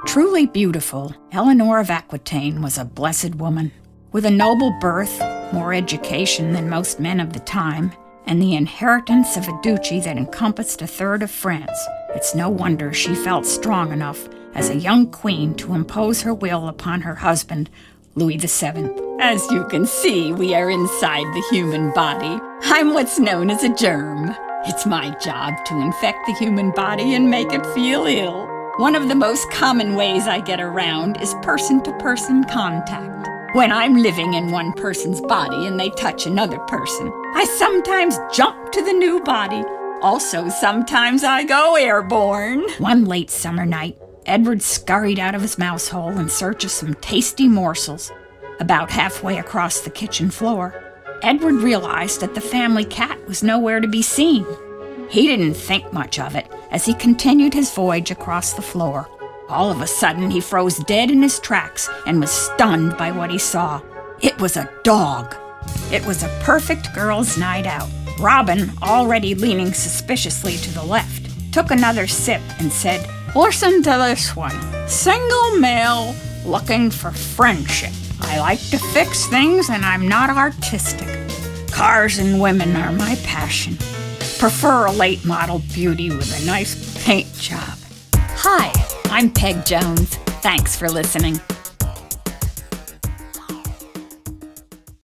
Truly beautiful, Eleanor of Aquitaine was a blessed woman. With a noble birth, more education than most men of the time, and the inheritance of a duchy that encompassed a third of France, it's no wonder she felt strong enough as a young queen to impose her will upon her husband, Louis VII. As you can see, we are inside the human body. I'm what's known as a germ. It's my job to infect the human body and make it feel ill. One of the most common ways I get around is person-to-person contact. When I'm living in one person's body and they touch another person, I sometimes jump to the new body. Also, sometimes I go airborne. One late summer night, Edward scurried out of his mouse hole in search of some tasty morsels. About halfway across the kitchen floor, Edward realized that the family cat was nowhere to be seen. He didn't think much of it as he continued his voyage across the floor. All of a sudden, he froze dead in his tracks and was stunned by what he saw. It was a dog. It was a perfect girls' night out. Robin, already leaning suspiciously to the left, took another sip and said, "Listen to this one. Single male looking for friendship. I like to fix things and I'm not artistic. Cars and women are my passion. Prefer a late model beauty with a nice paint job." Hi, I'm Peg Jones. Thanks for listening.